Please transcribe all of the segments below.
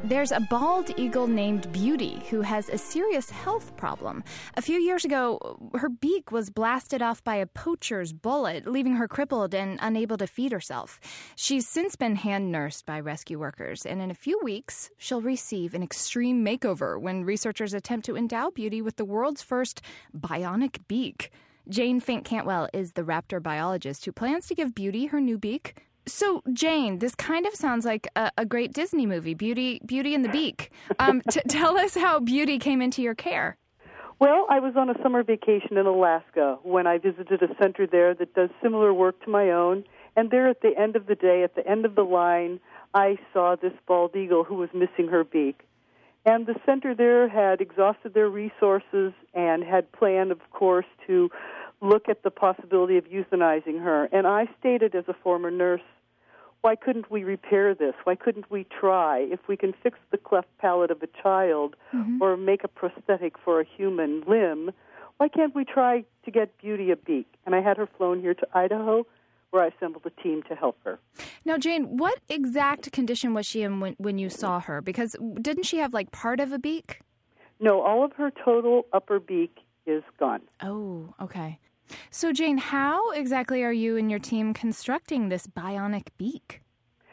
There's a bald eagle named Beauty who has a serious health problem. A few years ago, her beak was blasted off by a poacher's bullet, leaving her crippled and unable to feed herself. She's since been hand-nursed by rescue workers, and in a few weeks, she'll receive an extreme makeover when researchers attempt to endow Beauty with the world's first bionic beak. Jane Fink-Cantwell is the raptor biologist who plans to give Beauty her new beak. So, Jane, this kind of sounds like a great Disney movie, Beauty and the Beak. Tell us how Beauty came into your care. Well, I was on a summer vacation in Alaska when I visited a center there that does similar work to my own. And there at the end of the day, at the end of the line, I saw this bald eagle who was missing her beak. And the center there had exhausted their resources and had planned, of course, to look at the possibility of euthanizing her. And I stated as a former nurse, why couldn't we repair this? Why couldn't we try? If we can fix the cleft palate of a child or make a prosthetic for a human limb, why can't we try to get Beauty a beak? And I had her flown here to Idaho, where I assembled a team to help her. Now, Jane, what exact condition was she in when you saw her? Because didn't she have, like, part of a beak? No, all of her total upper beak is gone. Oh, okay. So, Jane, how exactly are you and your team constructing this bionic beak?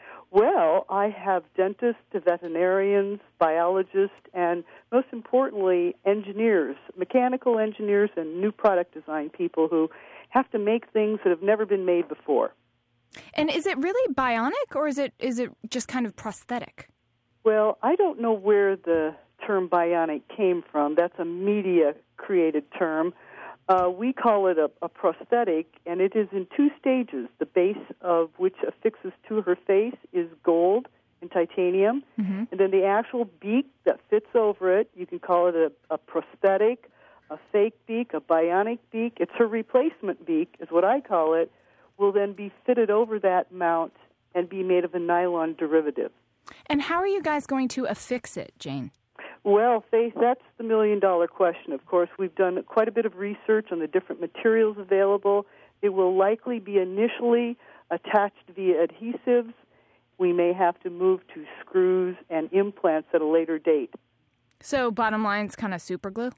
Well, I have dentists, veterinarians, biologists, and most importantly, engineers, mechanical engineers and new product design people who have to make things that have never been made before. And is it really bionic, or is it just kind of prosthetic? Well, I don't know where the term bionic came from. That's a media-created term. We call it a prosthetic, and it is in two stages. The base of which affixes to her face is gold and titanium, and then the actual beak that fits over it, you can call it a prosthetic, a fake beak, a bionic beak. It's her replacement beak, is what I call it, will then be fitted over that mount and be made of a nylon derivative. And how are you guys going to affix it, Jane? Well, Faith, that's the million-dollar question. Of course, we've done quite a bit of research on the different materials available. It will likely be initially attached via adhesives. We may have to move to screws and implants at a later date. So, bottom line's kind of super glue?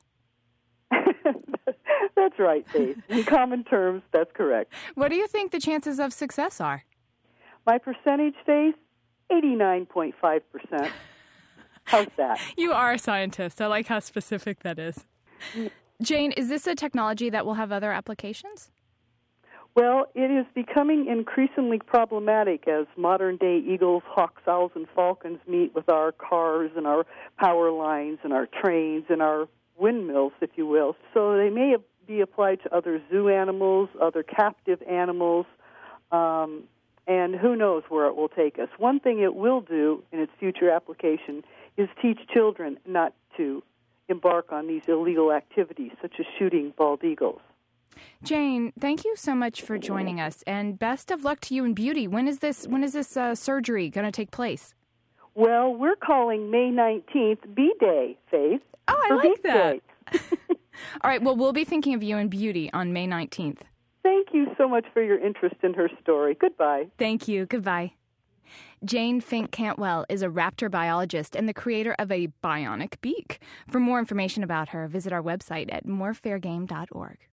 That's right, Faith. In common terms, that's correct. What do you think the chances of success are? My percentage, Faith, 89.5%. How's that? You are a scientist. I like how specific that is. Jane, is this a technology that will have other applications? Well, it is becoming increasingly problematic as modern-day eagles, hawks, owls, and falcons meet with our cars and our power lines and our trains and our windmills, if you will. So they may be applied to other zoo animals, other captive animals, and who knows where it will take us. One thing it will do in its future application is teach children not to embark on these illegal activities, such as shooting bald eagles. Jane, thank you so much for joining us, and best of luck to you and Beauty. When is this surgery going to take place? Well, we're calling May 19th B-Day, Faith. Oh, I like that. All right, well, we'll be thinking of you and Beauty on May 19th. Thank you so much for your interest in her story. Goodbye. Thank you. Goodbye. Jane Fink-Cantwell is a raptor biologist and the creator of a bionic beak. For more information about her, visit our website at morefairgame.org.